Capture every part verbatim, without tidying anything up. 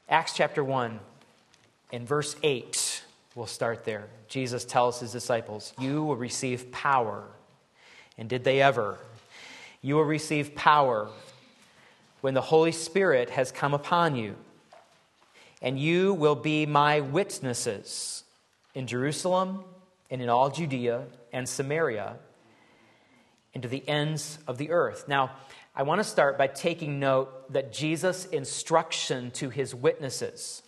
Acts chapter one, in verse eight, we'll start there. Jesus tells his disciples, you will receive power. And did they ever? You will receive power when the Holy Spirit has come upon you. And you will be my witnesses in Jerusalem and in all Judea and Samaria and to the ends of the earth. Now, I want to start by taking note that Jesus' instruction to his witnesses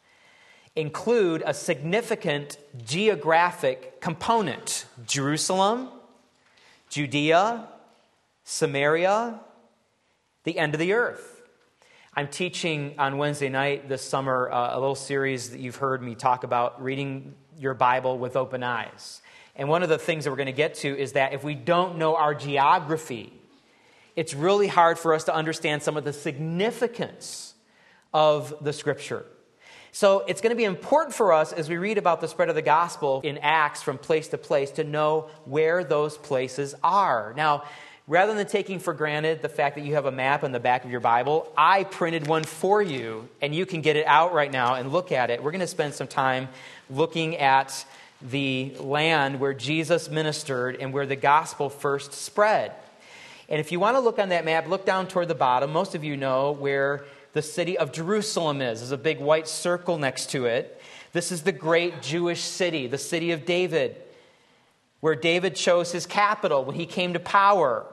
include a significant geographic component. Jerusalem, Judea, Samaria, the end of the earth. I'm teaching on Wednesday night this summer uh, a little series that you've heard me talk about, reading your Bible with open eyes. And one of the things that we're going to get to is that if we don't know our geography, it's really hard for us to understand some of the significance of the Scripture. So it's going to be important for us as we read about the spread of the gospel in Acts from place to place to know where those places are. Now, rather than taking for granted the fact that you have a map on the back of your Bible, I printed one for you, and you can get it out right now and look at it. We're going to spend some time looking at the land where Jesus ministered and where the gospel first spread. And if you want to look on that map, look down toward the bottom. Most of you know where the city of Jerusalem is. There's a big white circle next to it. This is the great Jewish city, the city of David, where David chose his capital when he came to power.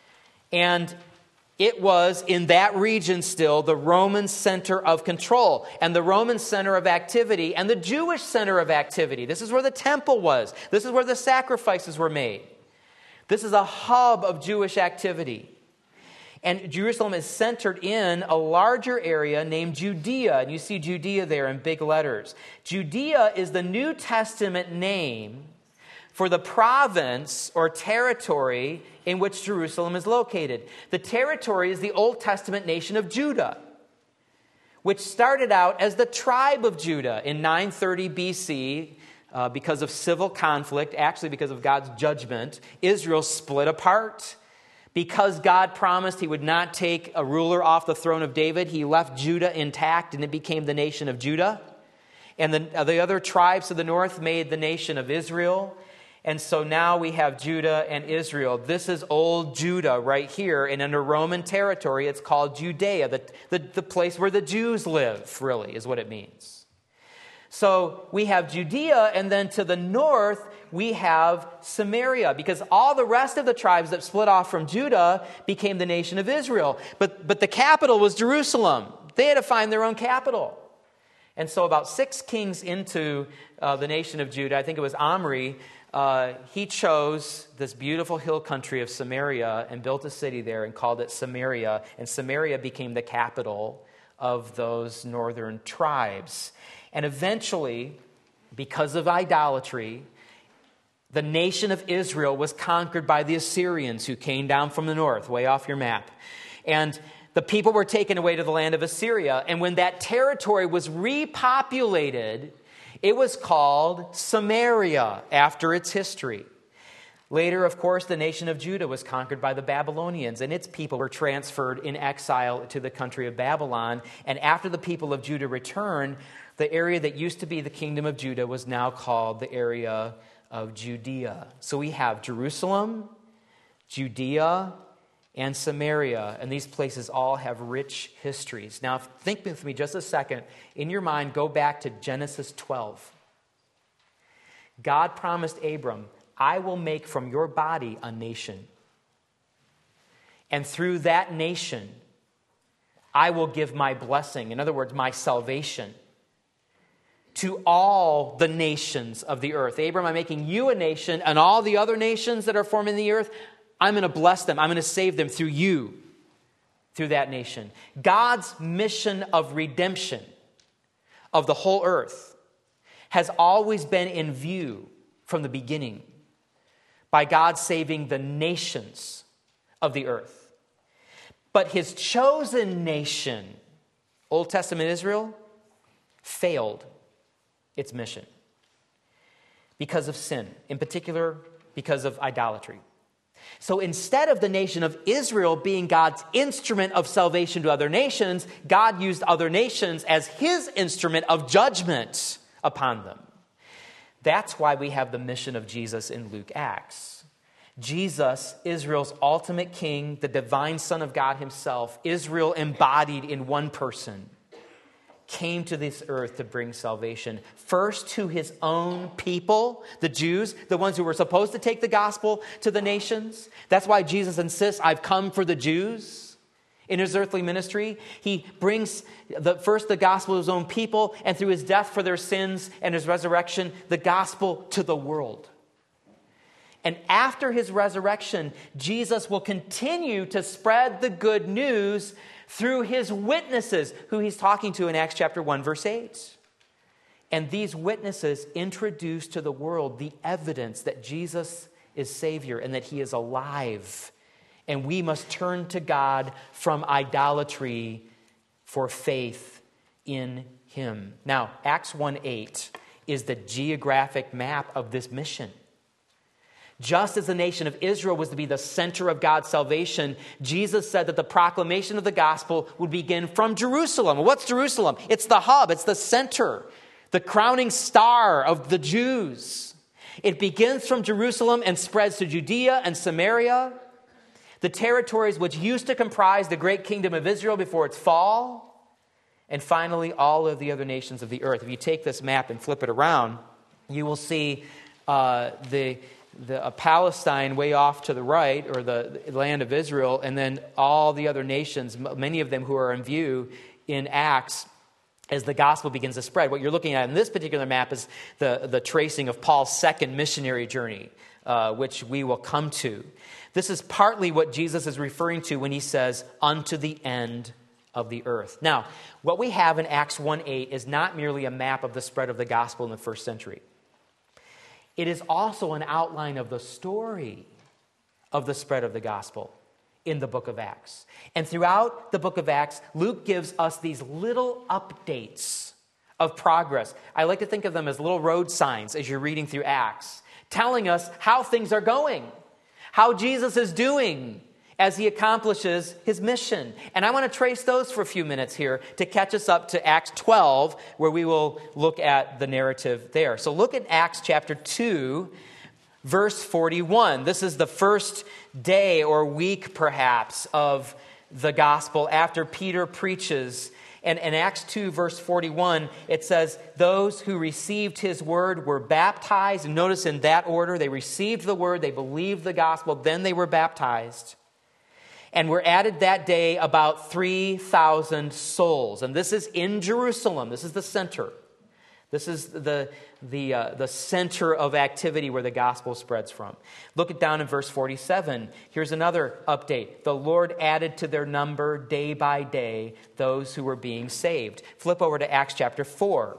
And it was in that region still the Roman center of control and the Roman center of activity and the Jewish center of activity. This is where the temple was. This is where the sacrifices were made. This is a hub of Jewish activity. And Jerusalem is centered in a larger area named Judea. And you see Judea there in big letters. Judea is the New Testament name for the province or territory in which Jerusalem is located. The territory is the Old Testament nation of Judah, which started out as the tribe of Judah in nine thirty B C. Uh, because of civil conflict, actually because of God's judgment, Israel split apart. Because God promised he would not take a ruler off the throne of David, he left Judah intact and it became the nation of Judah. And the, uh, the other tribes to the north made the nation of Israel. And so now we have Judah and Israel. This is old Judah right here. And under Roman territory, it's called Judea, the, the, the place where the Jews live, really, is what it means. So we have Judea, and then to the north, we have Samaria, because all the rest of the tribes that split off from Judah became the nation of Israel. But, but the capital was Jerusalem. They had to find their own capital. And so about six kings into uh, the nation of Judah, I think it was Omri, uh, he chose this beautiful hill country of Samaria and built a city there and called it Samaria. And Samaria became the capital of those northern tribes. And eventually, because of idolatry, the nation of Israel was conquered by the Assyrians who came down from the north, way off your map. And the people were taken away to the land of Assyria. And when that territory was repopulated, it was called Samaria after its history. Later, of course, the nation of Judah was conquered by the Babylonians, and its people were transferred in exile to the country of Babylon. And after the people of Judah returned, the area that used to be the kingdom of Judah was now called the area of Judea. So we have Jerusalem, Judea, and Samaria, and these places all have rich histories. Now, think with me just a second. In your mind, go back to Genesis twelve. God promised Abram, I will make from your body a nation. And through that nation, I will give my blessing, in other words, my salvation, to all the nations of the earth. Abram, I'm making you a nation, and all the other nations that are forming the earth, I'm going to bless them. I'm going to save them through you, through that nation. God's mission of redemption of the whole earth has always been in view from the beginning by God saving the nations of the earth. But his chosen nation, Old Testament Israel, failed its mission because of sin, in particular because of idolatry. So instead of the nation of Israel being God's instrument of salvation to other nations, God used other nations as his instrument of judgment upon them. That's why we have the mission of Jesus in Luke Acts. Jesus, Israel's ultimate king, the divine Son of God himself, Israel embodied in one person, came to this earth to bring salvation. First to his own people, the Jews, the ones who were supposed to take the gospel to the nations. That's why Jesus insists, I've come for the Jews. In his earthly ministry, he brings the, first the gospel to his own people, and through his death for their sins and his resurrection, the gospel to the world. And after his resurrection, Jesus will continue to spread the good news through his witnesses, who he's talking to in Acts chapter one, verse eight. And these witnesses introduce to the world the evidence that Jesus is Savior and that he is alive. And we must turn to God from idolatry for faith in him. Now, Acts one eight is the geographic map of this mission. Just as the nation of Israel was to be the center of God's salvation, Jesus said that the proclamation of the gospel would begin from Jerusalem. What's Jerusalem? It's the hub, it's the center, the crowning star of the Jews. It begins from Jerusalem and spreads to Judea and Samaria, the territories which used to comprise the great kingdom of Israel before its fall, and finally all of the other nations of the earth. If you take this map and flip it around, you will see uh, the... the uh, Palestine way off to the right, or the, the land of Israel, and then all the other nations, m- many of them who are in view in Acts as the gospel begins to spread. What you're looking at in this particular map is the, the tracing of Paul's second missionary journey, uh, which we will come to. This is partly what Jesus is referring to when he says, unto the end of the earth. Now, what we have in Acts one eight is not merely a map of the spread of the gospel in the first century. It is also an outline of the story of the spread of the gospel in the book of Acts. And throughout the book of Acts, Luke gives us these little updates of progress. I like to think of them as little road signs as you're reading through Acts, telling us how things are going, how Jesus is doing as he accomplishes his mission. And I want to trace those for a few minutes here to catch us up to Acts twelve, where we will look at the narrative there. So look at Acts chapter two, verse forty-one. This is the first day or week, perhaps, of the gospel after Peter preaches. And in Acts two, verse forty-one, it says, those who received his word were baptized. And notice in that order, they received the word, they believed the gospel, then they were baptized. And were added that day about three thousand souls. And this is in Jerusalem. This is the center. This is the, the, uh, the center of activity where the gospel spreads from. Look at down in verse forty-seven. Here's another update. The Lord added to their number day by day those who were being saved. Flip over to Acts chapter four.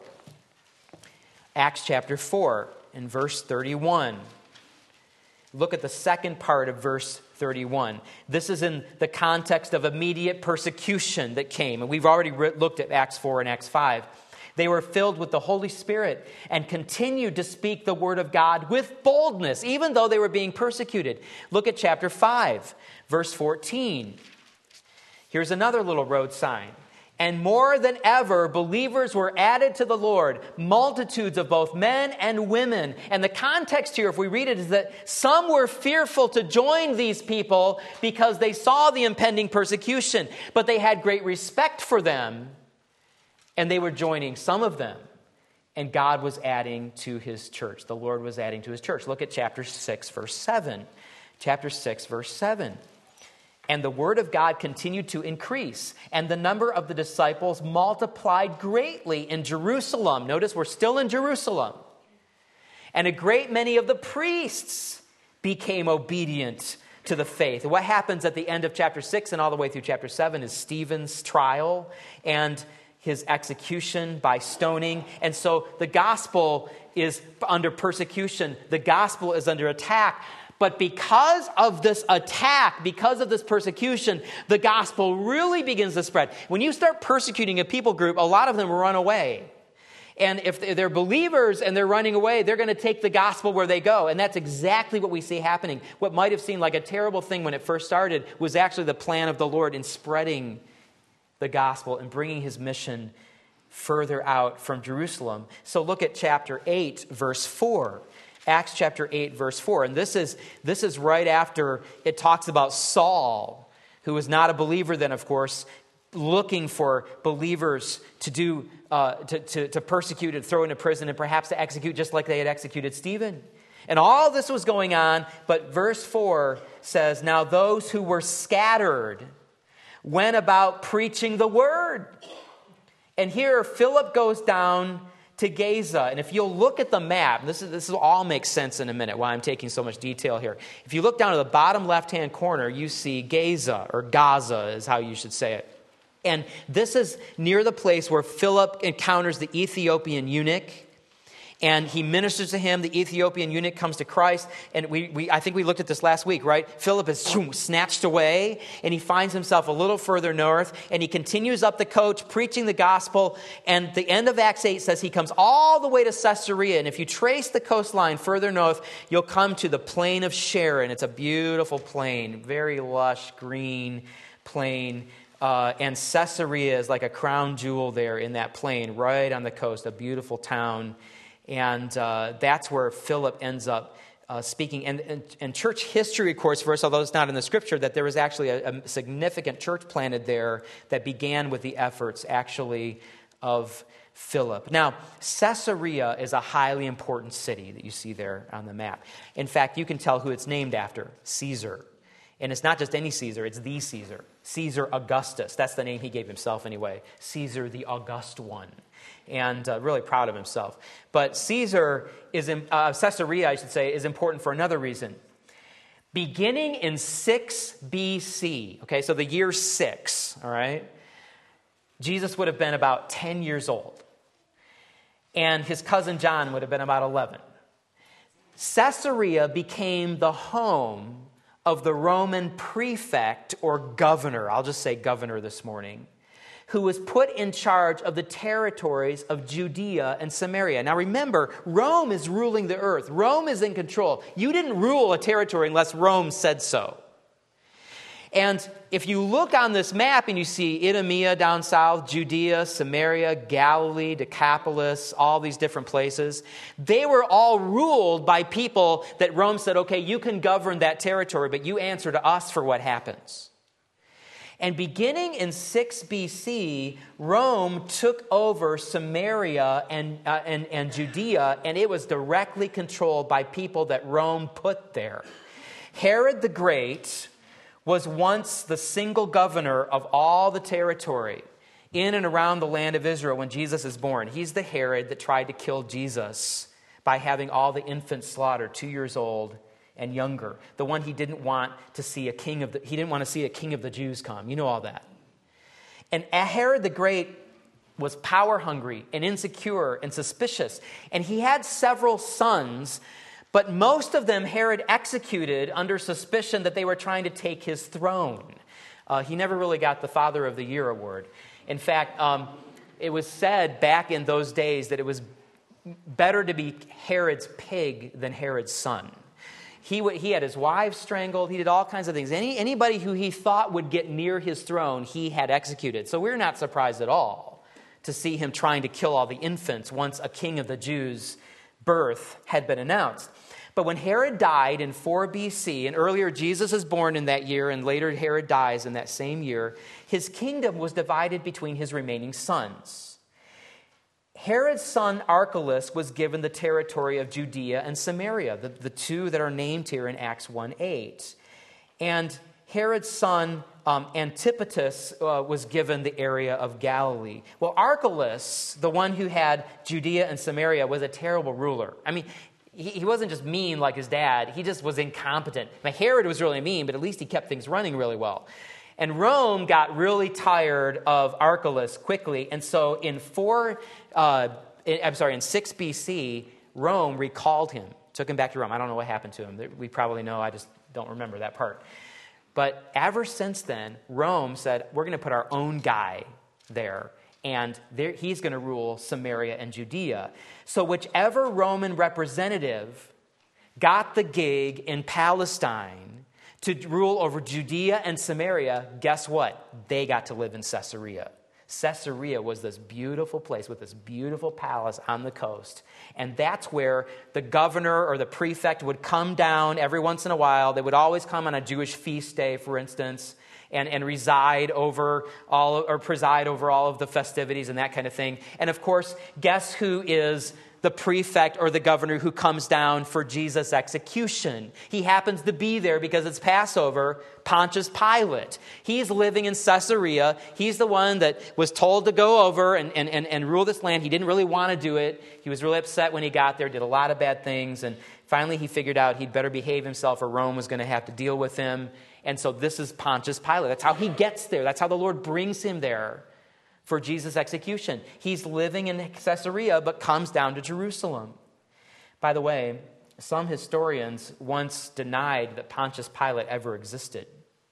Acts chapter four in verse thirty-one. Look at the second part of verse thirty-one. This is in the context of immediate persecution that came. And we've already re- looked at Acts four and Acts five. They were filled with the Holy Spirit and continued to speak the word of God with boldness, even though they were being persecuted. Look at chapter five, verse fourteen. Here's another little road sign. And more than ever, believers were added to the Lord, multitudes of both men and women. And the context here, if we read it, is that some were fearful to join these people because they saw the impending persecution, but they had great respect for them, and they were joining some of them. And God was adding to his church. The Lord was adding to his church. Look at chapter six, verse seven. Chapter six, verse seven. And the word of God continued to increase, and the number of the disciples multiplied greatly in Jerusalem. Notice we're still in Jerusalem. And a great many of the priests became obedient to the faith. What happens at the end of chapter six and all the way through chapter seven is Stephen's trial and his execution by stoning. And so the gospel is under persecution. The gospel is under attack. But because of this attack, because of this persecution, the gospel really begins to spread. When you start persecuting a people group, a lot of them run away. And if they're believers and they're running away, they're going to take the gospel where they go. And that's exactly what we see happening. What might have seemed like a terrible thing when it first started was actually the plan of the Lord in spreading the gospel and bringing his mission further out from Jerusalem. So look at chapter eight, verse four. Acts chapter eight, verse four. And this is, this is right after it talks about Saul, who was not a believer then, of course, looking for believers to do uh, to, to, to persecute and throw into prison and perhaps to execute just like they had executed Stephen. And all this was going on, but verse four says, now those who were scattered went about preaching the word. And here Philip goes down to Gaza. And if you'll look at the map, this is this will all make sense in a minute why I'm taking so much detail here. If you look down to the bottom left-hand corner, you see Gaza, or Gaza is how you should say it. And this is near the place where Philip encounters the Ethiopian eunuch, and he ministers to him. The Ethiopian eunuch comes to Christ, and we, we I think we looked at this last week, right? Philip is snatched away, and he finds himself a little further north, and he continues up the coast, preaching the gospel, and the end of Acts eight says he comes all the way to Caesarea, and if you trace the coastline further north, you'll come to the plain of Sharon. It's a beautiful plain, very lush, green plain. Uh, and Caesarea is like a crown jewel there in that plain, right on the coast, a beautiful town. And uh, that's where Philip ends up uh, speaking. And, and, and church history records for us, although it's not in the scripture, that there was actually a, a significant church planted there that began with the efforts, actually, of Philip. Now, Caesarea is a highly important city that you see there on the map. In fact, you can tell who it's named after, Caesar. And it's not just any Caesar, it's the Caesar. Caesar Augustus. That's the name he gave himself anyway. Caesar the August One. And uh, really proud of himself. But Caesar is, in, uh, Caesarea, I should say, is important for another reason. Beginning in six B C, okay, so the year six, all right, Jesus would have been about ten years old. And his cousin John would have been about eleven. Caesarea became the home of the Roman prefect or governor, I'll just say governor this morning, who was put in charge of the territories of Judea and Samaria. Now remember, Rome is ruling the earth. Rome is in control. You didn't rule a territory unless Rome said so. And if you look on this map and you see Idumea down south, Judea, Samaria, Galilee, Decapolis, all these different places, they were all ruled by people that Rome said, okay, you can govern that territory, but you answer to us for what happens. And beginning in six B C, Rome took over Samaria and, uh, and, and Judea, and it was directly controlled by people that Rome put there. Herod the Great was once the single governor of all the territory in and around the land of Israel when Jesus is born. He's the Herod that tried to kill Jesus by having all the infants slaughtered, two years old and younger. The one he didn't want to see a king of the, he didn't want to see a king of the Jews come. You know all that. And Herod the Great was power hungry and insecure and suspicious. And he had several sons, but most of them Herod executed under suspicion that they were trying to take his throne. Uh, he never really got the Father of the Year award. In fact, um, it was said back in those days that it was better to be Herod's pig than Herod's son. He, w- he had his wives strangled. He did all kinds of things. Any, anybody who he thought would get near his throne, he had executed. So we're not surprised at all to see him trying to kill all the infants once a king of the Jews' birth had been announced. But when Herod died in four B C, and earlier Jesus is born in that year, and later Herod dies in that same year, his kingdom was divided between his remaining sons. Herod's son Archelaus was given the territory of Judea and Samaria, the, the two that are named here in Acts one eight. And Herod's son um, Antipater uh, was given the area of Galilee. Well, Archelaus, the one who had Judea and Samaria, was a terrible ruler. I mean, he, he wasn't just mean like his dad. He just was incompetent. Now, Herod was really mean, but at least he kept things running really well. And Rome got really tired of Archelaus quickly, and so in four, uh, in, I'm sorry, in six B C, Rome recalled him, took him back to Rome. I don't know what happened to him. We probably know. I just don't remember that part. But ever since then, Rome said, we're going to put our own guy there, and there, he's going to rule Samaria and Judea. So whichever Roman representative got the gig in Palestine to rule over Judea and Samaria, guess what? They got to live in Caesarea. Caesarea was this beautiful place with this beautiful palace on the coast. And that's where the governor or the prefect would come down every once in a while. They would always come on a Jewish feast day, for instance, and, and reside over all or preside over all of the festivities and that kind of thing. And of course, guess who is the prefect or the governor who comes down for Jesus' execution? He happens to be there because it's Passover, Pontius Pilate. He's living in Caesarea. He's the one that was told to go over and, and, and, and rule this land. He didn't really want to do it. He was really upset when he got there, did a lot of bad things, and finally he figured out he'd better behave himself or Rome was going to have to deal with him. And so this is Pontius Pilate. That's how he gets there. That's how the Lord brings him there for Jesus' execution. He's living in Caesarea, but comes down to Jerusalem. By the way, some historians once denied that Pontius Pilate ever existed.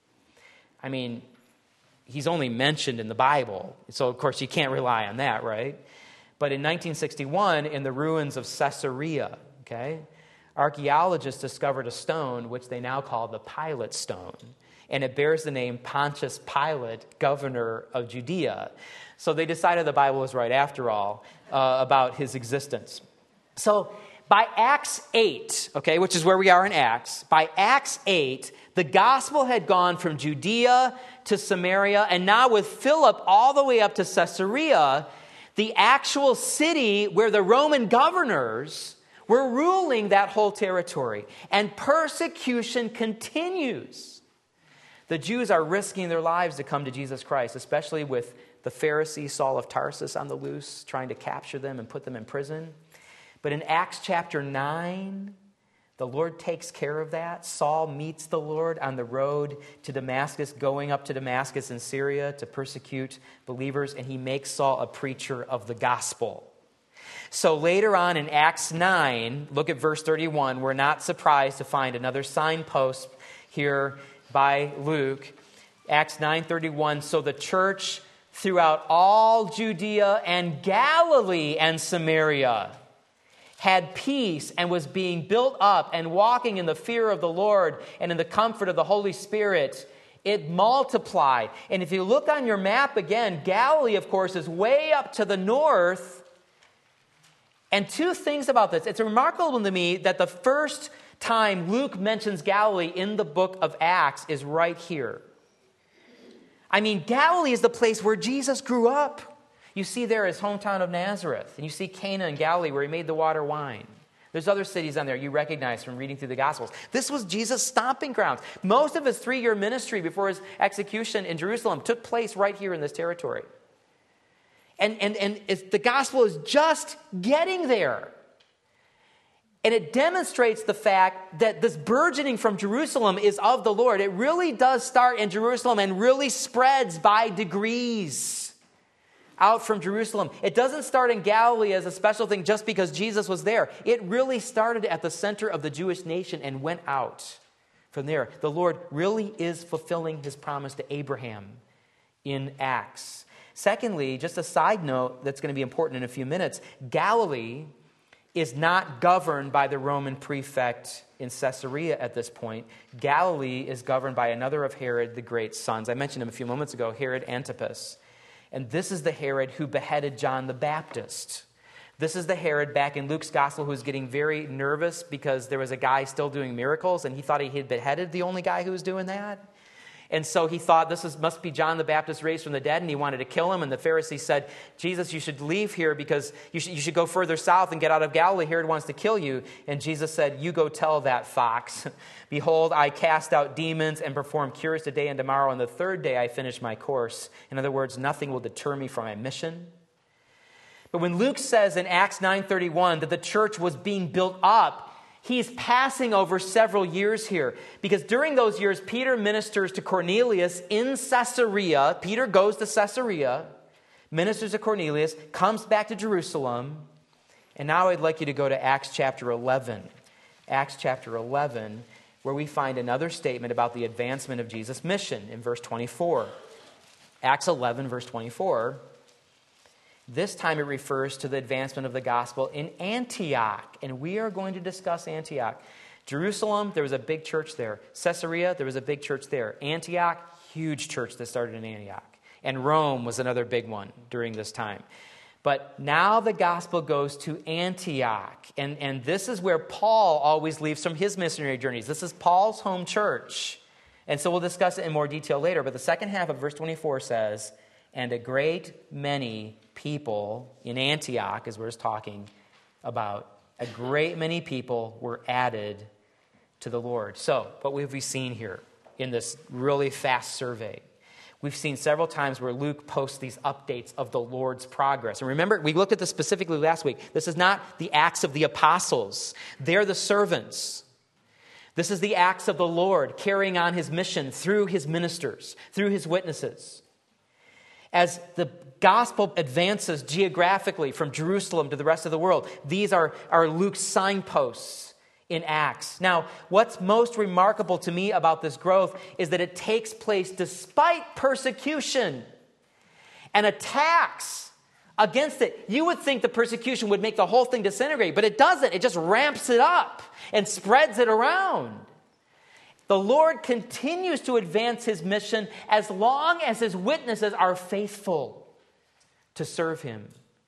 I mean, he's only mentioned in the Bible, so of course you can't rely on that, right? But in nineteen sixty-one, in the ruins of Caesarea, okay, archaeologists discovered a stone which they now call the Pilate Stone. And it bears the name Pontius Pilate, governor of Judea. So they decided the Bible was right after all uh, about his existence. So by Acts eight, okay, which is where we are in Acts, by Acts eight, the gospel had gone from Judea to Samaria, and now with Philip all the way up to Caesarea, the actual city where the Roman governors were ruling that whole territory. And persecution continues. The Jews are risking their lives to come to Jesus Christ, especially with the Pharisee Saul of Tarsus on the loose, trying to capture them and put them in prison. But in Acts chapter nine, the Lord takes care of that. Saul meets the Lord on the road to Damascus, going up to Damascus in Syria to persecute believers, and he makes Saul a preacher of the gospel. So later on in Acts nine, look at verse thirty-one, we're not surprised to find another signpost here by Luke. Acts nine thirty-one, so the church throughout all Judea and Galilee and Samaria had peace and was being built up and walking in the fear of the Lord and in the comfort of the Holy Spirit. It multiplied. And if you look on your map again, Galilee, of course, is way up to the north. And two things about this. It's remarkable to me that the first time Luke mentions Galilee in the book of Acts is right here. I mean, Galilee is the place where Jesus grew up. You see there his hometown of Nazareth, and you see Cana in Galilee where he made the water wine. There's other cities on there you recognize from reading through the Gospels. This was Jesus' stomping grounds. Most of his three-year ministry before his execution in Jerusalem took place right here in this territory. And, and, and it's, the gospel is just getting there. And it demonstrates the fact that this burgeoning from Jerusalem is of the Lord. It really does start in Jerusalem and really spreads by degrees out from Jerusalem. It doesn't start in Galilee as a special thing just because Jesus was there. It really started at the center of the Jewish nation and went out from there. The Lord really is fulfilling his promise to Abraham in Acts. Secondly, just a side note that's going to be important in a few minutes, Galilee is not governed by the Roman prefect in Caesarea at this point. Galilee is governed by another of Herod the Great's sons. I mentioned him a few moments ago, Herod Antipas. And this is the Herod who beheaded John the Baptist. This is the Herod back in Luke's gospel who was getting very nervous because there was a guy still doing miracles and he thought he had beheaded the only guy who was doing that. And so he thought this is, must be John the Baptist raised from the dead, and he wanted to kill him. And the Pharisees said, Jesus, you should leave here because you should, you should go further south and get out of Galilee. Herod wants to kill you. And Jesus said, you go tell that fox. Behold, I cast out demons and perform cures today and tomorrow. And the third day I finish my course. In other words, nothing will deter me from my mission. But when Luke says in Acts nine thirty-one that the church was being built up, he's passing over several years here because during those years, Peter ministers to Cornelius in Caesarea. Peter goes to Caesarea, ministers to Cornelius, comes back to Jerusalem. And now I'd like you to go to Acts chapter eleven. Acts chapter eleven, where we find another statement about the advancement of Jesus' mission in verse twenty-four. Acts eleven, verse twenty-four. This time it refers to the advancement of the gospel in Antioch. And we are going to discuss Antioch. Jerusalem, there was a big church there. Caesarea, there was a big church there. Antioch, huge church that started in Antioch. And Rome was another big one during this time. But now the gospel goes to Antioch. And, and this is where Paul always leaves from his missionary journeys. This is Paul's home church. And so we'll discuss it in more detail later. But the second half of verse twenty-four says, and a great many people in Antioch, as we're just talking about, a great many people were added to the Lord. So, what have we seen here in this really fast survey? We've seen several times where Luke posts these updates of the Lord's progress. And remember, we looked at this specifically last week. This is not the Acts of the Apostles. They're the servants. This is the acts of the Lord carrying on his mission through his ministers, through his witnesses. As the gospel advances geographically from Jerusalem to the rest of the world, these are, are Luke's signposts in Acts. Now, what's most remarkable to me about this growth is that it takes place despite persecution and attacks against it. You would think the persecution would make the whole thing disintegrate, but it doesn't. It just ramps it up and spreads it around. The Lord continues to advance his mission as long as his witnesses are faithful to serve him.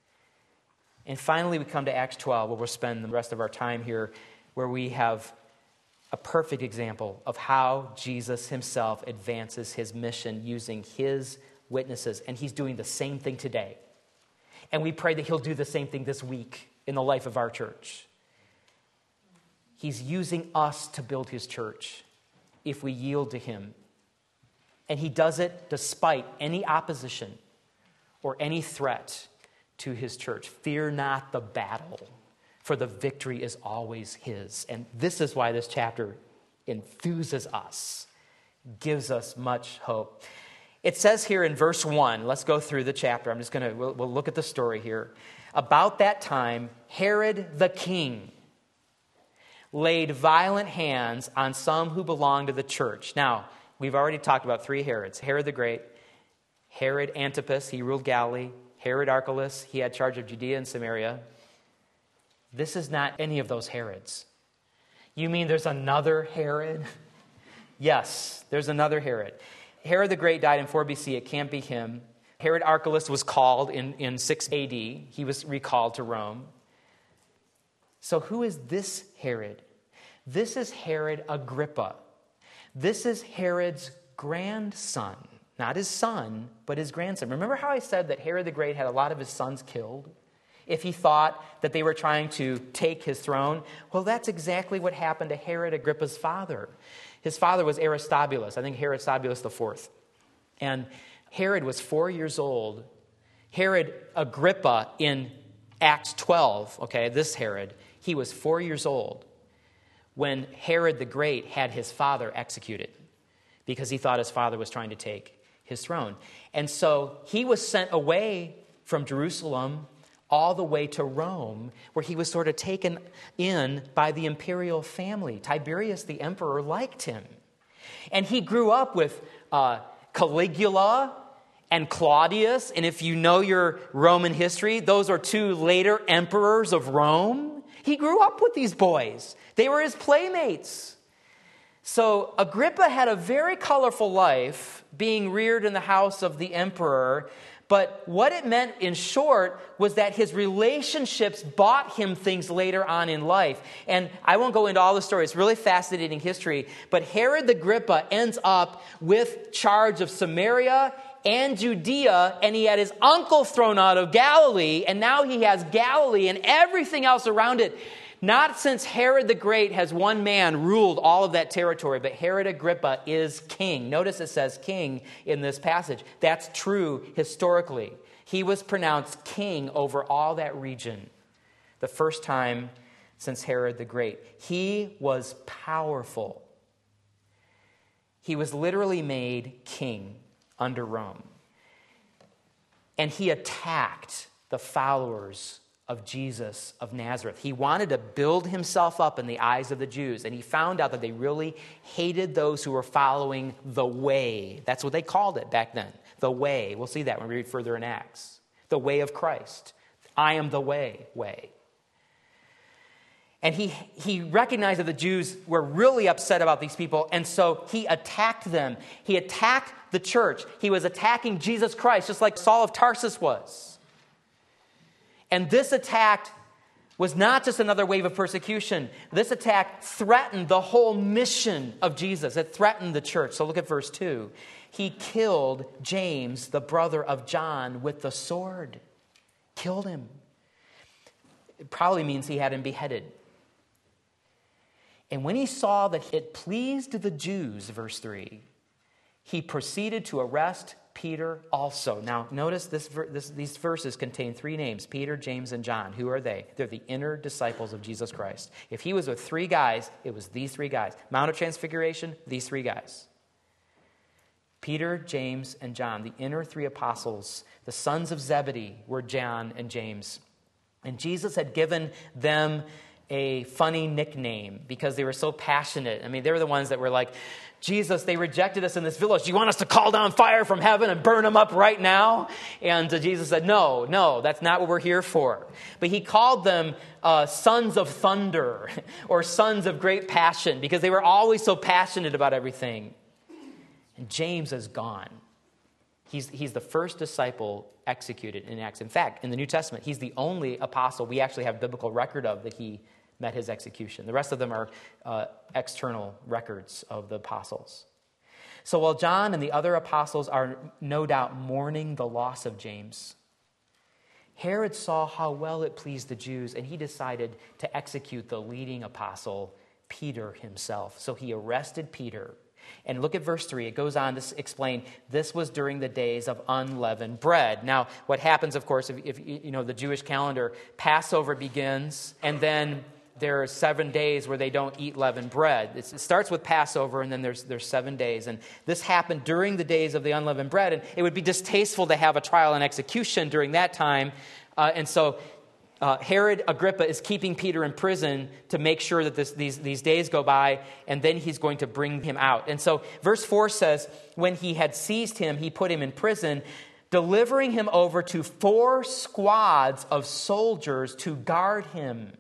And finally, we come to Acts twelve, where we'll spend the rest of our time here, where we have a perfect example of how Jesus himself advances his mission using his witnesses. And he's doing the same thing today. And we pray that he'll do the same thing this week in the life of our church. He's using us to build his church if we yield to him. And he does it despite any opposition or any threat to his church. Fear not the battle, for the victory is always his. And this is why this chapter enthuses us, gives us much hope. It says here in verse one, let's go through the chapter. I'm just going to, we'll, we'll look at the story here. About that time, Herod the king laid violent hands on some who belonged to the church. Now, we've already talked about three Herods. Herod the Great, Herod Antipas, he ruled Galilee. Herod Archelaus, he had charge of Judea and Samaria. This is not any of those Herods. You mean there's another Herod? Yes, there's another Herod. Herod the Great died in four B C. It can't be him. Herod Archelaus was called in, in six A D. He was recalled to Rome. So who is this Herod? This is Herod Agrippa. This is Herod's grandson. Not his son, but his grandson. Remember how I said that Herod the Great had a lot of his sons killed if he thought that they were trying to take his throne? Well, that's exactly what happened to Herod Agrippa's father. His father was Aristobulus, I think Aristobulus the fourth. And Herod was four years old. Herod Agrippa in Acts twelve, okay, this Herod, he was four years old when Herod the Great had his father executed because he thought his father was trying to take his throne. And so he was sent away from Jerusalem all the way to Rome, where he was sort of taken in by the imperial family. Tiberius the emperor liked him. And he grew up with uh, Caligula and Claudius. And if you know your Roman history, those are two later emperors of Rome. He grew up with these boys. They were his playmates. So Agrippa had a very colorful life, being reared in the house of the emperor. But what it meant, in short, was that his relationships bought him things later on in life. And I won't go into all the story. It's really fascinating history. But Herod Agrippa ends up with charge of Samaria and Judea, and he had his uncle thrown out of Galilee, and now he has Galilee and everything else around it. Not since Herod the Great has one man ruled all of that territory, but Herod Agrippa is king. Notice it says king in this passage. That's true historically. He was pronounced king over all that region the first time since Herod the Great. He was powerful. He was literally made king under Rome. And he attacked the followers of Jesus of Nazareth. He wanted to build himself up in the eyes of the Jews, and he found out that they really hated those who were following the way. That's what they called it back then, the way. We'll see that when we read further in Acts. the way of Christ. I am the way, way. And he, he recognized that the Jews were really upset about these people, and so he attacked them. He attacked the church. He was attacking Jesus Christ, just like Saul of Tarsus was. And this attack was not just another wave of persecution. This attack threatened the whole mission of Jesus. It threatened the church. So look at verse two. He killed James, the brother of John, with the sword. Killed him. It probably means he had him beheaded. And when he saw that it pleased the Jews, verse three, he proceeded to arrest Peter also. Now, notice this, this, these verses contain three names, Peter, James, and John. Who are they? They're the inner disciples of Jesus Christ. If he was with three guys, it was these three guys. Mount of Transfiguration, these three guys. Peter, James, and John, the inner three apostles, the sons of Zebedee were John and James. And Jesus had given them a funny nickname because they were so passionate. I mean, they were the ones that were like, Jesus, they rejected us in this village. Do you want us to call down fire from heaven and burn them up right now? And uh, Jesus said, no, no, that's not what we're here for. But he called them uh, sons of thunder or sons of great passion because they were always so passionate about everything. And James is gone. He's, he's the first disciple executed in Acts. In fact, in the New Testament, he's the only apostle we actually have biblical record of that he met his execution. The rest of them are uh, external records of the apostles. So while John and the other apostles are no doubt mourning the loss of James, Herod saw how well it pleased the Jews, and he decided to execute the leading apostle, Peter himself. So he arrested Peter. And look at verse three. It goes on to explain this was during the days of unleavened bread. Now, what happens, of course, if, if you know the Jewish calendar, Passover begins, and then there are seven days where they don't eat leavened bread. It's, it starts with Passover, and then there's there's seven days. And this happened during the days of the unleavened bread, and it would be distasteful to have a trial and execution during that time. Uh, and so Uh, Herod Agrippa is keeping Peter in prison to make sure that this, these, these days go by, and then he's going to bring him out. And so verse four says, when he had seized him, he put him in prison, delivering him over to four squads of soldiers to guard him,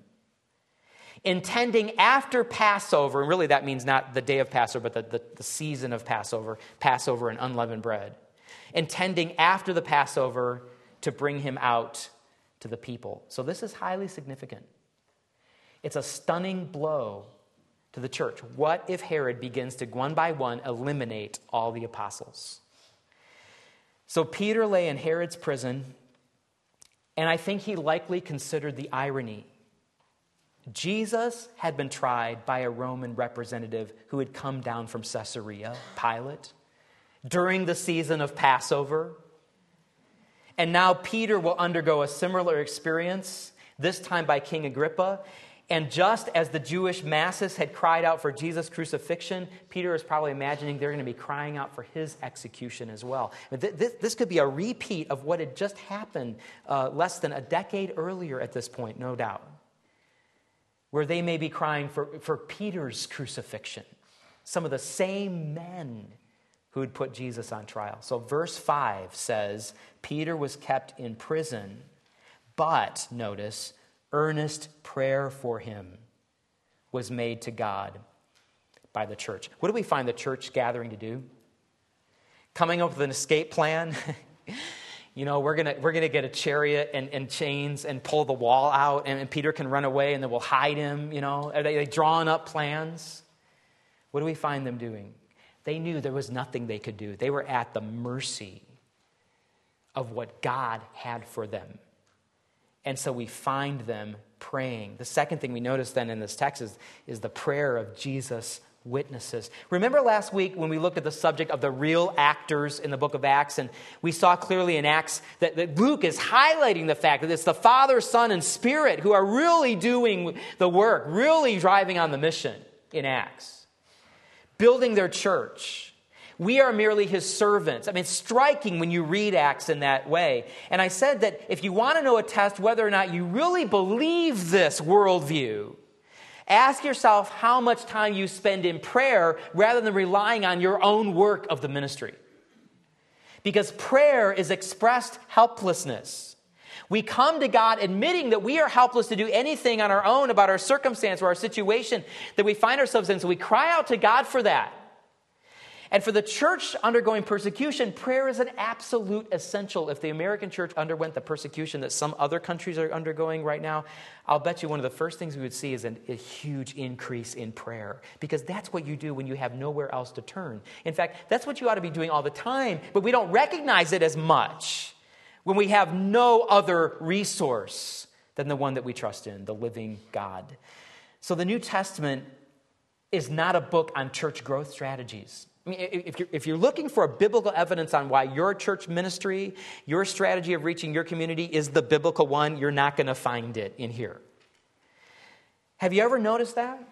intending after Passover, and really that means not the day of Passover, but the, the, the season of Passover, Passover and unleavened bread, intending after the Passover to bring him out to the people. So this is highly significant. It's a stunning blow to the church. What if Herod begins to one by one eliminate all the apostles? So Peter lay in Herod's prison, and I think he likely considered the irony. Jesus had been tried by a Roman representative who had come down from Caesarea, Pilate, during the season of Passover. And now Peter will undergo a similar experience, this time by King Agrippa. And just as the Jewish masses had cried out for Jesus' crucifixion, Peter is probably imagining they're going to be crying out for his execution as well. This, this could be a repeat of what had just happened uh, less than a decade earlier at this point, no doubt, where they may be crying for, for Peter's crucifixion. Some of the same men who had put Jesus on trial. So verse five says, Peter was kept in prison, but, notice, earnest prayer for him was made to God by the church. What do we find the church gathering to do? Coming up with an escape plan. You know, we're gonna we're gonna get a chariot and, and chains and pull the wall out, and, and Peter can run away, and then we'll hide him. You know, are they, are they drawing up plans? What do we find them doing? They knew there was nothing they could do. They were at the mercy of what God had for them. And so we find them praying. The second thing we notice then in this text is, is the prayer of Jesus' witnesses. Remember last week when we looked at the subject of the real actors in the book of Acts, and we saw clearly in Acts that, that Luke is highlighting the fact that it's the Father, Son, and Spirit who are really doing the work, really driving on the mission in Acts, building their church. We are merely his servants. I mean, it's striking when you read Acts in that way. And I said that if you want to know a test whether or not you really believe this worldview, ask yourself how much time you spend in prayer rather than relying on your own work of the ministry. Because prayer is expressed helplessness. We come to God admitting that we are helpless to do anything on our own about our circumstance or our situation that we find ourselves in. So we cry out to God for that. And for the church undergoing persecution, prayer is an absolute essential. If the American church underwent the persecution that some other countries are undergoing right now, I'll bet you one of the first things we would see is an, a huge increase in prayer. Because that's what you do when you have nowhere else to turn. In fact, that's what you ought to be doing all the time, but we don't recognize it as much when we have no other resource than the one that we trust in, the living God. So the New Testament is not a book on church growth strategies. I mean, if you're, if you're looking for a biblical evidence on why your church ministry, your strategy of reaching your community is the biblical one, you're not going to find it in here. Have you ever noticed that?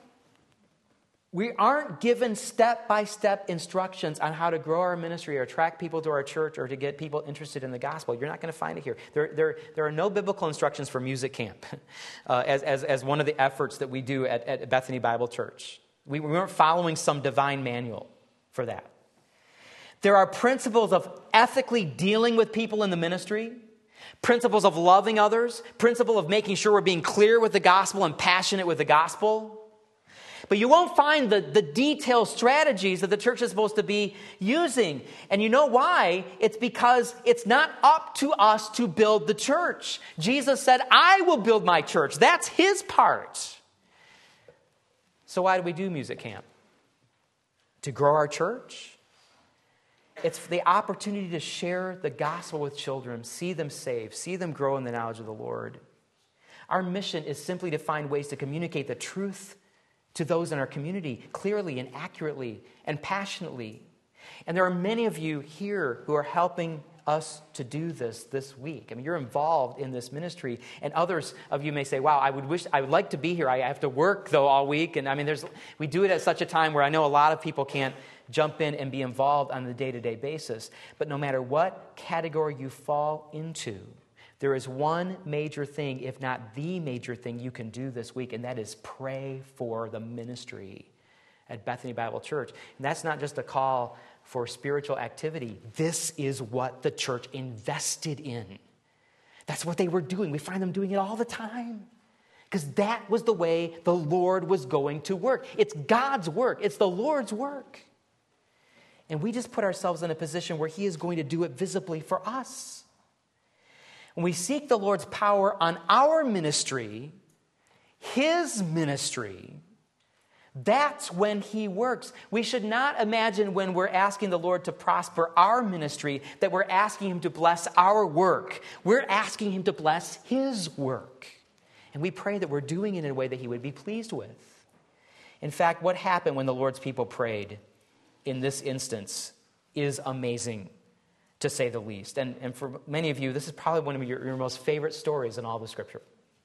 We aren't given step-by-step instructions on how to grow our ministry or attract people to our church or to get people interested in the gospel. You're not going to find it here. There, there, there are no biblical instructions for music camp uh, as, as, as one of the efforts that we do at, at Bethany Bible Church. We, we weren't following some divine manual for that. There are principles of ethically dealing with people in the ministry, principles of loving others, principle of making sure we're being clear with the gospel and passionate with the gospel. But you won't find the, the detailed strategies that the church is supposed to be using. And you know why? It's because it's not up to us to build the church. Jesus said, I will build my church. That's his part. So why do we do music camp? To grow our church? It's the opportunity to share the gospel with children, see them saved, see them grow in the knowledge of the Lord. Our mission is simply to find ways to communicate the truth to those in our community clearly and accurately and passionately. And there are many of you here who are helping us to do this this week. I mean, you're involved in this ministry, and others of you may say, wow, I would wish, I would like to be here. I have to work, though, all week. And I mean, there's we do it at such a time where I know a lot of people can't jump in and be involved on a day-to-day basis. But no matter what category you fall into, there is one major thing, if not the major thing you can do this week, and that is pray for the ministry at Bethany Bible Church. And that's not just a call for spiritual activity. This is what the church invested in. That's what they were doing. We find them doing it all the time. Because that was the way the Lord was going to work. It's God's work. It's the Lord's work. And we just put ourselves in a position where he is going to do it visibly for us. When we seek the Lord's power on our ministry, his ministry, that's when he works. We should not imagine when we're asking the Lord to prosper our ministry that we're asking him to bless our work. We're asking him to bless his work. And we pray that we're doing it in a way that he would be pleased with. In fact, what happened when the Lord's people prayed in this instance is amazing, to say the least. And, and for many of you, this is probably one of your, your most favorite stories in all the Scripture.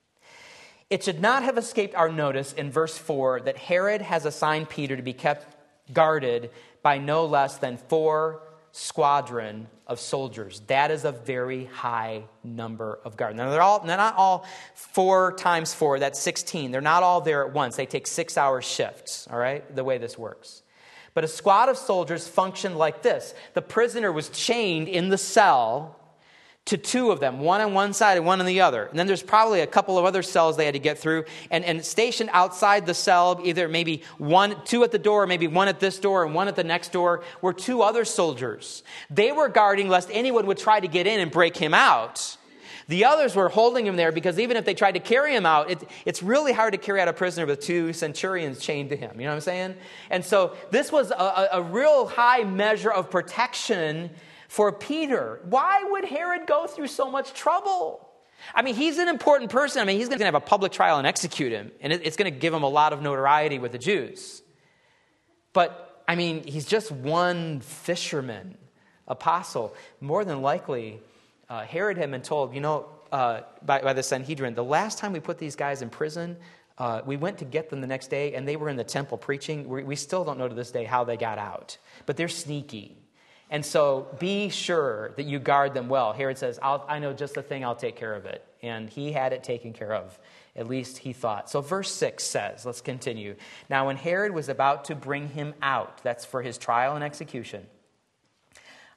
It should not have escaped our notice in verse four that Herod has assigned Peter to be kept guarded by no less than four squadron of soldiers. That is a very high number of guards. Now, they're all they're not all four times four, that's sixteen. They're not all there at once. They take six-hour shifts, all right, the way this works. But a squad of soldiers functioned like this. The prisoner was chained in the cell to two of them, one on one side and one on the other. And then there's probably a couple of other cells they had to get through. And, and stationed outside the cell, either maybe one, two at the door, maybe one at this door and one at the next door, were two other soldiers. They were guarding lest anyone would try to get in and break him out. The others were holding him there because even if they tried to carry him out, it, it's really hard to carry out a prisoner with two centurions chained to him. You know what I'm saying? And so this was a, a real high measure of protection for Peter. Why would Herod go through so much trouble? I mean, he's an important person. I mean, he's going to have a public trial and execute him. And it, it's going to give him a lot of notoriety with the Jews. But, I mean, he's just one fisherman, apostle. More than likely, uh, Herod had been told, you know, uh, by, by the Sanhedrin, the last time we put these guys in prison, uh, we went to get them the next day, and they were in the temple preaching. We, we still don't know to this day how they got out. But they're sneaky. And so be sure that you guard them well. Herod says, I'll, I know just the thing, I'll take care of it. And he had it taken care of. At least he thought. So verse six says, let's continue. Now when Herod was about to bring him out, that's for his trial and execution,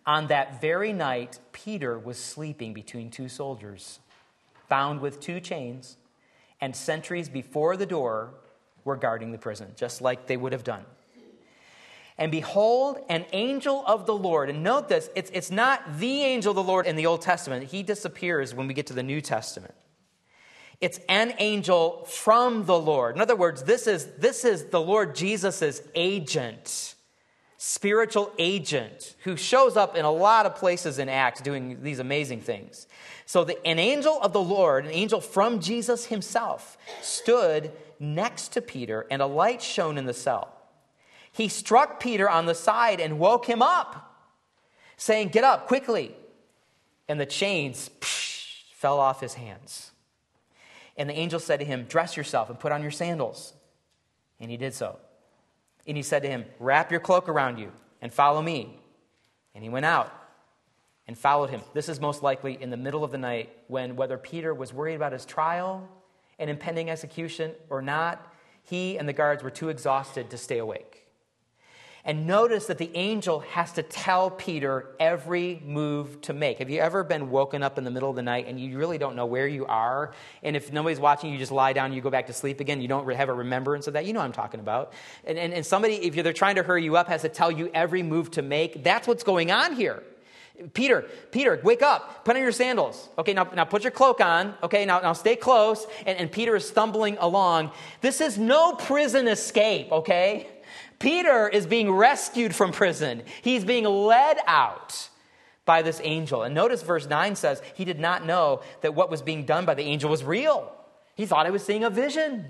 On that very night, Peter was sleeping between two soldiers, bound with two chains, and sentries before the door were guarding the prison, just like they would have done. And behold, an angel of the Lord. And note this, it's, it's not the angel of the Lord in the Old Testament. He disappears when we get to the New Testament. It's an angel from the Lord. In other words, this is, this is the Lord Jesus' agent, spiritual agent, who shows up in a lot of places in Acts doing these amazing things. So the, an angel of the Lord, an angel from Jesus himself, stood next to Peter, and a light shone in the cell. He struck Peter on the side and woke him up, saying, "Get up quickly." And the chains psh, fell off his hands. And the angel said to him, "Dress yourself and put on your sandals." And he did so. And he said to him, "Wrap your cloak around you and follow me." And he went out and followed him. This is most likely in the middle of the night when, whether Peter was worried about his trial and impending execution or not, he and the guards were too exhausted to stay awake. And notice that the angel has to tell Peter every move to make. Have you ever been woken up in the middle of the night and you really don't know where you are? And if nobody's watching, you just lie down and you go back to sleep again. You don't have a remembrance of that. You know what I'm talking about. And, and, and somebody, if they're trying to hurry you up, has to tell you every move to make. That's what's going on here. Peter, Peter, wake up. Put on your sandals. Okay, now, now put your cloak on. Okay, now, now stay close. And, and Peter is stumbling along. This is no prison escape, okay? Peter is being rescued from prison. He's being led out by this angel. And notice verse nine says he did not know that what was being done by the angel was real. He thought he was seeing a vision.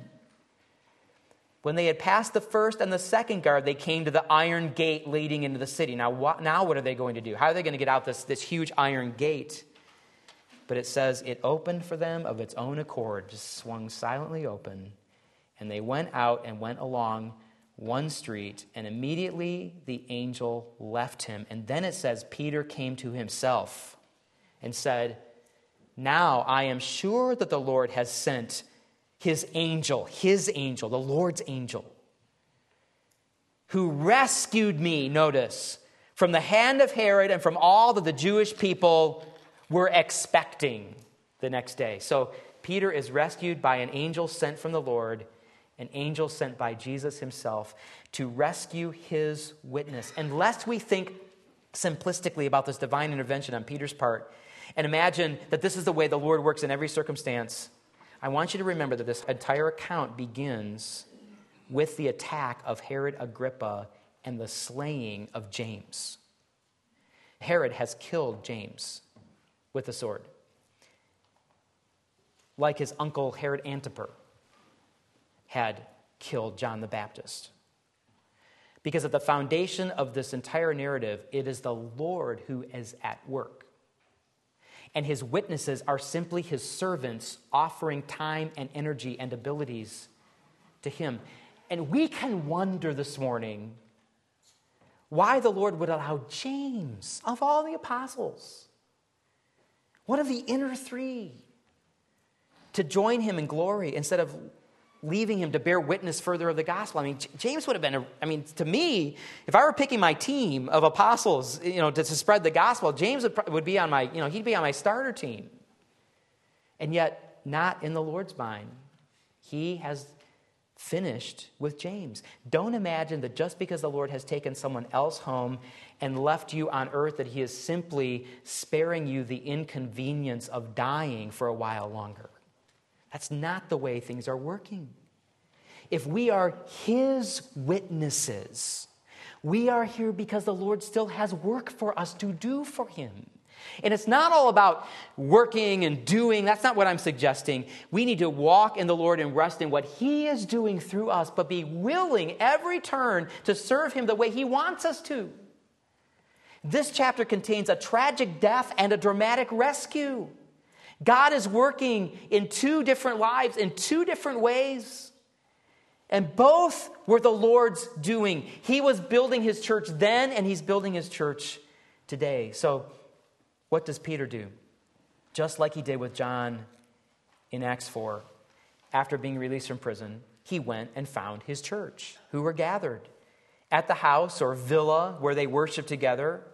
When they had passed the first and the second guard, they came to the iron gate leading into the city. Now, what, now what are they going to do? How are they going to get out this, this huge iron gate? But it says it opened for them of its own accord, just swung silently open. And they went out and went along one street, and immediately the angel left him. And then it says Peter came to himself and said, "Now I am sure that the Lord has sent his angel, his angel, the Lord's angel, who rescued me," notice, "from the hand of Herod and from all that the Jewish people were expecting the next day." So Peter is rescued by an angel sent from the Lord, an angel sent by Jesus himself to rescue his witness. And lest we think simplistically about this divine intervention on Peter's part and imagine that this is the way the Lord works in every circumstance, I want you to remember that this entire account begins with the attack of Herod Agrippa and the slaying of James. Herod has killed James with a sword, like his uncle Herod Antipas had killed John the Baptist. Because at the foundation of this entire narrative, it is the Lord who is at work. And his witnesses are simply his servants offering time and energy and abilities to him. And we can wonder this morning why the Lord would allow James, of all the apostles, one of the inner three, to join him in glory instead of leaving him to bear witness further of the gospel. I mean, James would have been, a, I mean, to me, if I were picking my team of apostles, you know, to, to spread the gospel, James would, would be on my, you know, he'd be on my starter team. And yet, not in the Lord's mind. He has finished with James. Don't imagine that just because the Lord has taken someone else home and left you on earth, that he is simply sparing you the inconvenience of dying for a while longer. That's not the way things are working. If we are his witnesses, we are here because the Lord still has work for us to do for him. And it's not all about working and doing. That's not what I'm suggesting. We need to walk in the Lord and rest in what he is doing through us, but be willing every turn to serve him the way he wants us to. This chapter contains a tragic death and a dramatic rescue. God is working in two different lives, in two different ways. And both were the Lord's doing. He was building his church then, and he's building his church today. So what does Peter do? Just like he did with John in Acts four. After being released from prison, he went and found his church, who were gathered at the house or villa where they worshiped together.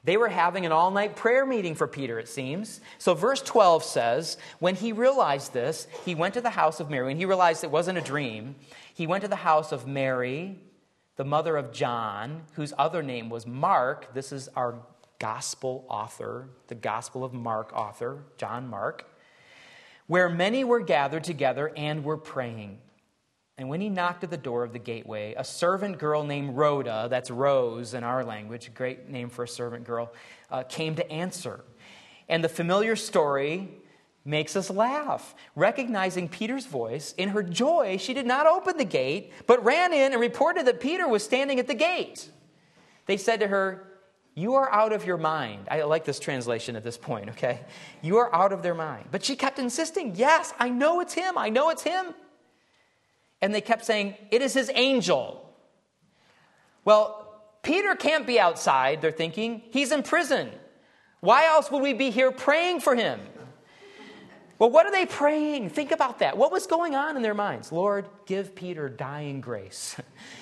They were having an all-night prayer meeting for Peter, it seems. So verse twelve says, when he realized this, he went to the house of Mary. When he realized it wasn't a dream, he went to the house of Mary, the mother of John, whose other name was Mark. This is our gospel author, the Gospel of Mark author, John Mark, where many were gathered together and were praying. And when he knocked at the door of the gateway, a servant girl named Rhoda, that's Rose in our language, a great name for a servant girl, uh, came to answer. And the familiar story makes us laugh. Recognizing Peter's voice, in her joy, she did not open the gate, but ran in and reported that Peter was standing at the gate. They said to her, "You are out of your mind." I like this translation at this point, okay? You are out of their mind. But she kept insisting, "Yes, I know it's him. I know it's him." And they kept saying, "It is his angel." Well, Peter can't be outside, they're thinking. He's in prison. Why else would we be here praying for him? Well, what are they praying? Think about that. What was going on in their minds? Lord, give Peter dying grace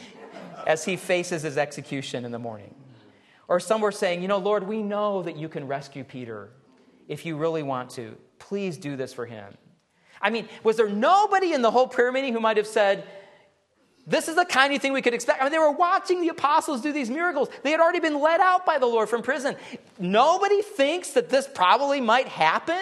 as he faces his execution in the morning. Or some were saying, you know, Lord, we know that you can rescue Peter if you really want to. Please do this for him. I mean, was there nobody in the whole prayer meeting who might have said, this is the kind of thing we could expect? I mean, they were watching the apostles do these miracles. They had already been let out by the Lord from prison. Nobody thinks that this probably might happen?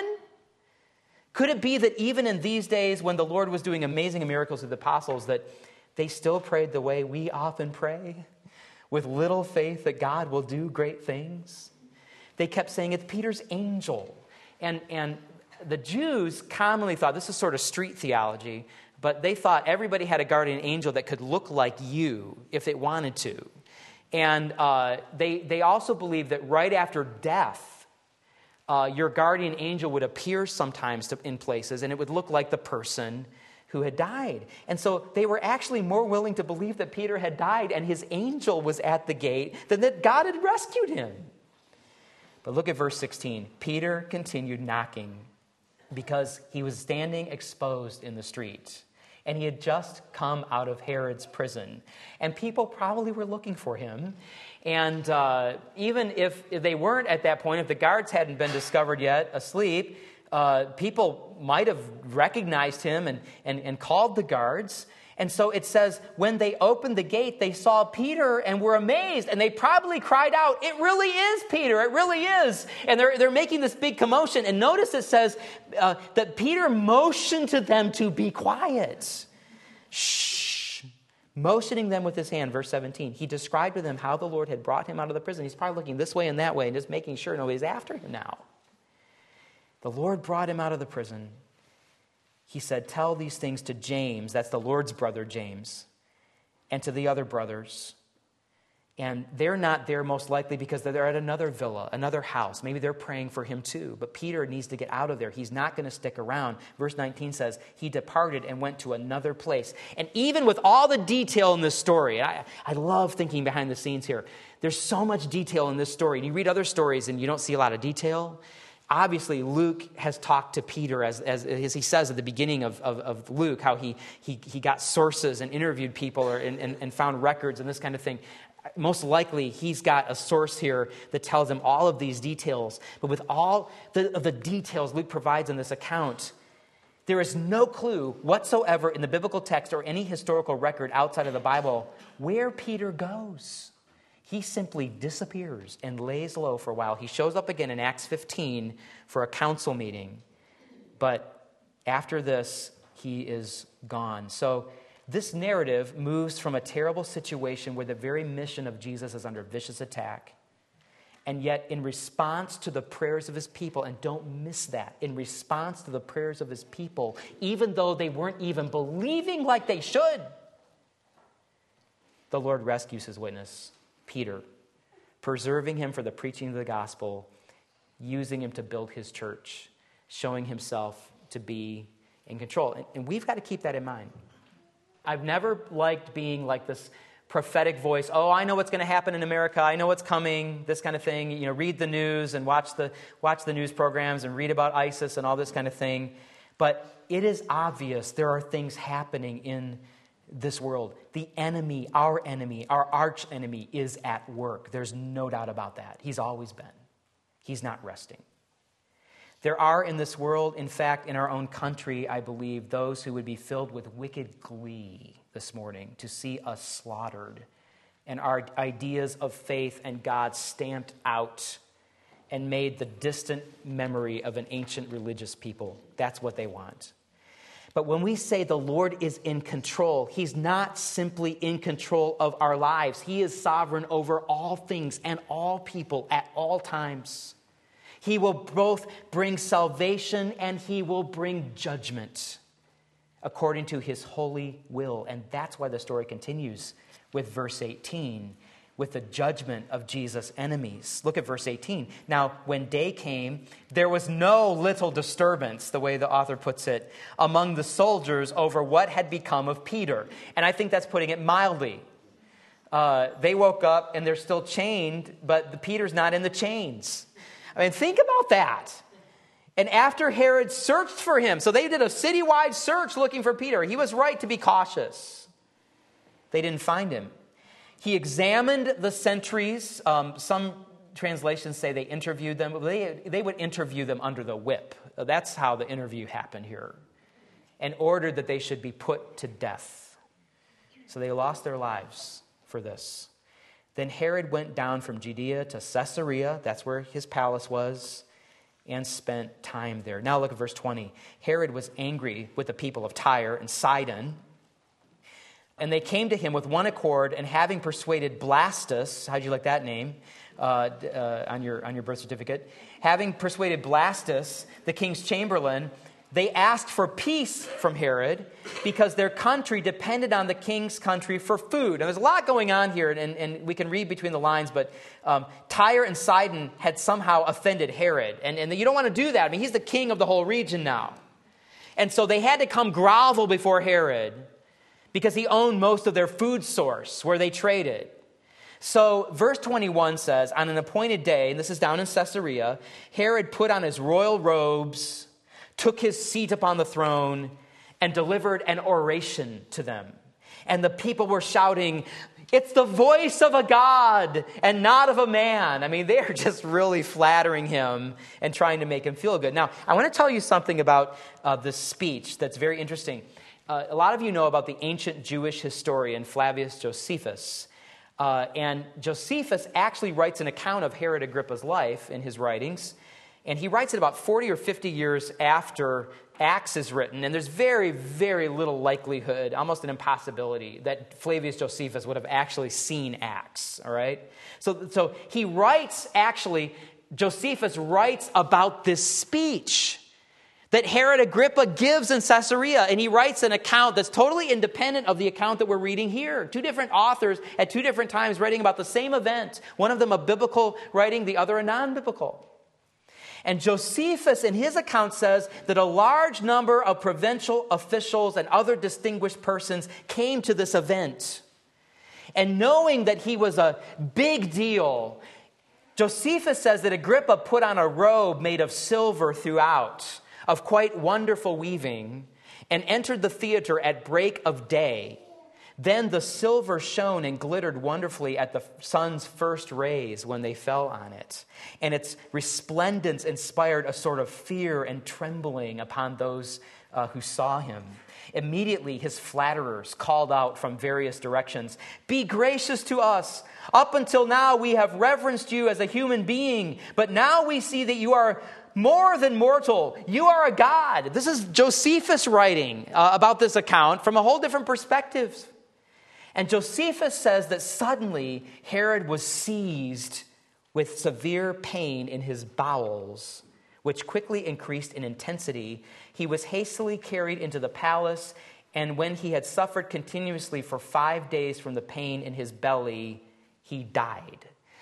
Could it be that even in these days when the Lord was doing amazing miracles with the apostles, that they still prayed the way we often pray, with little faith that God will do great things? They kept saying, it's Peter's angel. And, and the Jews commonly thought, this is sort of street theology, but they thought everybody had a guardian angel that could look like you if they wanted to. And uh, they, they also believed that right after death, uh, your guardian angel would appear sometimes to, in places, and it would look like the person who had died. And so they were actually more willing to believe that Peter had died and his angel was at the gate than that God had rescued him. But look at verse sixteen. Peter continued knocking because he was standing exposed in the street. And he had just come out of Herod's prison. And people probably were looking for him. And uh, even if, if they weren't at that point, if the guards hadn't been discovered yet asleep, uh, people might have recognized him and, and, and called the guards. And so it says, when they opened the gate, they saw Peter and were amazed. And they probably cried out, it really is Peter, it really is. And they're, they're making this big commotion. And notice it says uh, that Peter motioned to them to be quiet. Shh. Motioning them with his hand, verse seventeen. He described to them how the Lord had brought him out of the prison. He's probably looking this way and that way and just making sure nobody's after him now. The Lord brought him out of the prison. He said, tell these things to James, that's the Lord's brother James, and to the other brothers. And they're not there most likely because they're at another villa, another house. Maybe they're praying for him too. But Peter needs to get out of there. He's not going to stick around. Verse nineteen says, he departed and went to another place. And even with all the detail in this story, I, I love thinking behind the scenes here. There's so much detail in this story. And you read other stories and you don't see a lot of detail. Obviously, Luke has talked to Peter, as, as, as he says at the beginning of, of, of Luke, how he, he, he got sources and interviewed people or, and, and, and found records and this kind of thing. Most likely, he's got a source here that tells him all of these details. But with all the, of the details Luke provides in this account, there is no clue whatsoever in the biblical text or any historical record outside of the Bible where Peter goes. He simply disappears and lays low for a while. He shows up again in Acts fifteen for a council meeting. But after this, he is gone. So this narrative moves from a terrible situation where the very mission of Jesus is under vicious attack. And yet, in response to the prayers of his people, and don't miss that, in response to the prayers of his people, even though they weren't even believing like they should, the Lord rescues his witness, Peter, preserving him for the preaching of the gospel, using him to build his church, showing himself to be in control. And, and we've got to keep that in mind. I've never liked being like this prophetic voice. Oh, I know what's going to happen in America. I know what's coming, this kind of thing. You know, read the news and watch the watch the news programs and read about ISIS and all this kind of thing. But it is obvious there are things happening in this world. The enemy, our enemy, our arch enemy is at work. There's no doubt about that. He's always been. He's not resting. There are in this world, in fact, in our own country, I believe, those who would be filled with wicked glee this morning to see us slaughtered and our ideas of faith and God stamped out and made the distant memory of an ancient religious people. That's what they want. But when we say the Lord is in control, he's not simply in control of our lives. He is sovereign over all things and all people at all times. He will both bring salvation and he will bring judgment according to his holy will. And that's why the story continues with verse eighteen, with the judgment of Jesus' enemies. Look at verse eighteen. Now, when day came, there was no little disturbance, the way the author puts it, among the soldiers over what had become of Peter. And I think that's putting it mildly. Uh, they woke up and they're still chained, but the Peter's not in the chains. I mean, think about that. And after Herod searched for him, so they did a citywide search looking for Peter. He was right to be cautious. They didn't find him. He examined the sentries. Um, some translations say they interviewed them. They, they would interview them under the whip. That's how the interview happened here. And ordered that they should be put to death. So they lost their lives for this. Then Herod went down from Judea to Caesarea. That's where his palace was. And spent time there. Now look at verse twenty. Herod was angry with the people of Tyre and Sidon. And they came to him with one accord, and having persuaded Blastus, how'd you like that name uh, uh, on your on your birth certificate? Having persuaded Blastus, the king's chamberlain, they asked for peace from Herod because their country depended on the king's country for food. And there's a lot going on here, and, and we can read between the lines, but um, Tyre and Sidon had somehow offended Herod. And, and you don't want to do that. I mean, he's the king of the whole region now. And so they had to come grovel before Herod because he owned most of their food source where they traded. So verse twenty-one says, on an appointed day, and this is down in Caesarea, Herod put on his royal robes, took his seat upon the throne, and delivered an oration to them. And the people were shouting, "It's the voice of a God and not of a man." I mean, they're just really flattering him and trying to make him feel good. Now, I want to tell you something about uh, this speech that's very interesting. Uh, a lot of you know about the ancient Jewish historian Flavius Josephus. Uh, and Josephus actually writes an account of Herod Agrippa's life in his writings. And he writes it about forty or fifty years after Acts is written. And there's very, very little likelihood, almost an impossibility, that Flavius Josephus would have actually seen Acts. All right? So, so he writes, actually, Josephus writes about this speech that Herod Agrippa gives in Caesarea. And he writes an account that's totally independent of the account that we're reading here. Two different authors at two different times writing about the same event. One of them a biblical writing, the other a non-biblical. And Josephus, in his account, says that a large number of provincial officials and other distinguished persons came to this event. And knowing that he was a big deal, Josephus says that Agrippa put on a robe made of silver throughout, of quite wonderful weaving, and entered the theater at break of day. Then the silver shone and glittered wonderfully at the sun's first rays when they fell on it. And its resplendence inspired a sort of fear and trembling upon those uh, who saw him. Immediately his flatterers called out from various directions, "Be gracious to us. Up until now we have reverenced you as a human being, but now we see that you are more than mortal. You are a god." This is Josephus writing uh, about this account from a whole different perspective. And Josephus says that suddenly Herod was seized with severe pain in his bowels, which quickly increased in intensity. He was hastily carried into the palace, and when he had suffered continuously for five days from the pain in his belly, he died.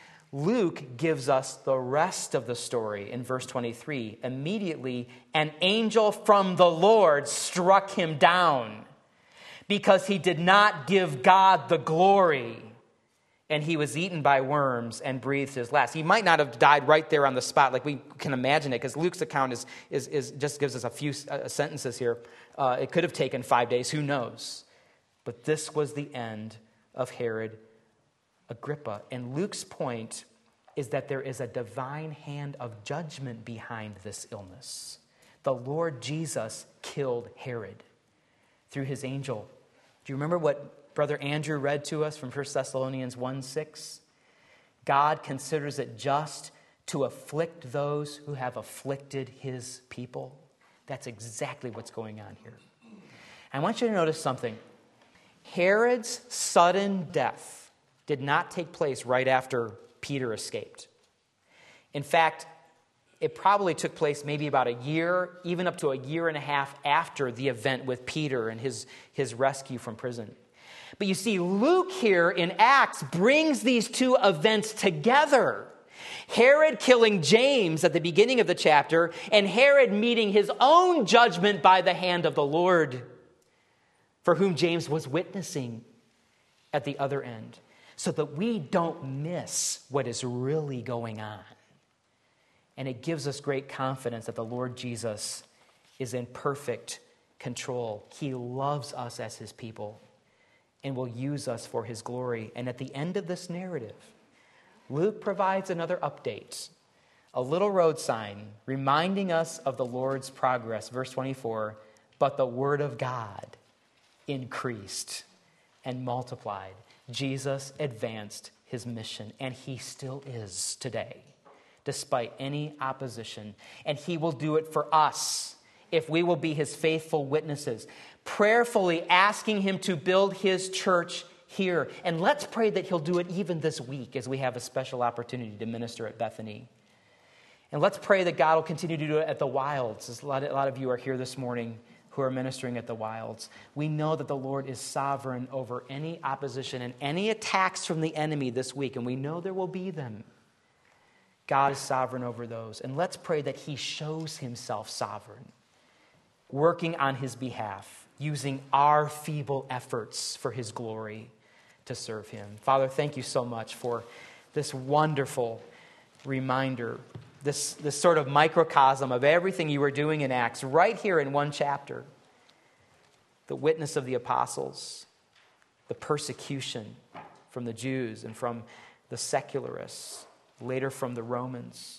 Luke gives us the rest of the story in verse twenty-three. Immediately, an angel from the Lord struck him down, because he did not give God the glory, and he was eaten by worms and breathed his last. He might not have died right there on the spot like we can imagine it, because Luke's account is, is, is just gives us a few uh, sentences here. Uh, it could have taken five days, who knows? But this was the end of Herod Agrippa. And Luke's point is that there is a divine hand of judgment behind this illness. The Lord Jesus killed Herod through his angel. Do you remember what Brother Andrew read to us from First Thessalonians one six? God considers it just to afflict those who have afflicted his people. That's exactly what's going on here. I want you to notice something. Herod's sudden death did not take place right after Peter escaped. In fact, it probably took place maybe about a year, even up to a year and a half after the event with Peter and his, his rescue from prison. But you see, Luke here in Acts brings these two events together. Herod killing James at the beginning of the chapter, and Herod meeting his own judgment by the hand of the Lord, for whom James was witnessing at the other end, so that we don't miss what is really going on. And it gives us great confidence that the Lord Jesus is in perfect control. He loves us as his people and will use us for his glory. And at the end of this narrative, Luke provides another update, a little road sign reminding us of the Lord's progress. Verse twenty-four, but the word of God increased and multiplied. Jesus advanced his mission, and he still is today, despite any opposition. And he will do it for us if we will be his faithful witnesses, prayerfully asking him to build his church here. And let's pray that he'll do it even this week as we have a special opportunity to minister at Bethany. And let's pray that God will continue to do it at the Wilds. A lot of, a lot of you are here this morning who are ministering at the Wilds. We know that the Lord is sovereign over any opposition and any attacks from the enemy this week, and we know there will be them. God is sovereign over those. And let's pray that he shows himself sovereign, working on his behalf, using our feeble efforts for his glory to serve him. Father, thank you so much for this wonderful reminder, this, this sort of microcosm of everything you were doing in Acts, right here in one chapter. The witness of the apostles, the persecution from the Jews and from the secularists, later from the Romans.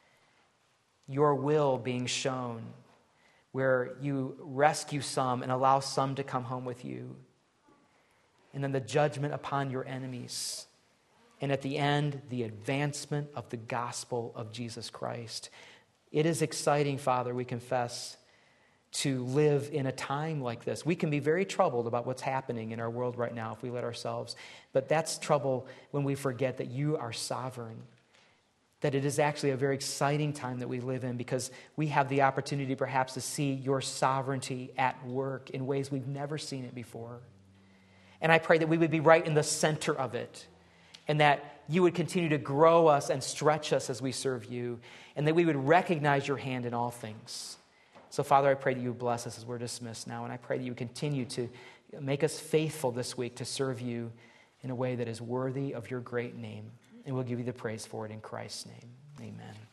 Your will being shown, where you rescue some and allow some to come home with you. And then the judgment upon your enemies. And at the end, the advancement of the gospel of Jesus Christ. It is exciting, Father, we confess, to live in a time like this. We can be very troubled about what's happening in our world right now if we let ourselves. But that's trouble when we forget that you are sovereign. That it is actually a very exciting time that we live in because we have the opportunity perhaps to see your sovereignty at work in ways we've never seen it before. And I pray that we would be right in the center of it, and that you would continue to grow us and stretch us as we serve you, and that we would recognize your hand in all things. So, Father, I pray that you would bless us as we're dismissed now, and I pray that you would continue to make us faithful this week to serve you in a way that is worthy of your great name. And we'll give you the praise for it in Christ's name. Amen.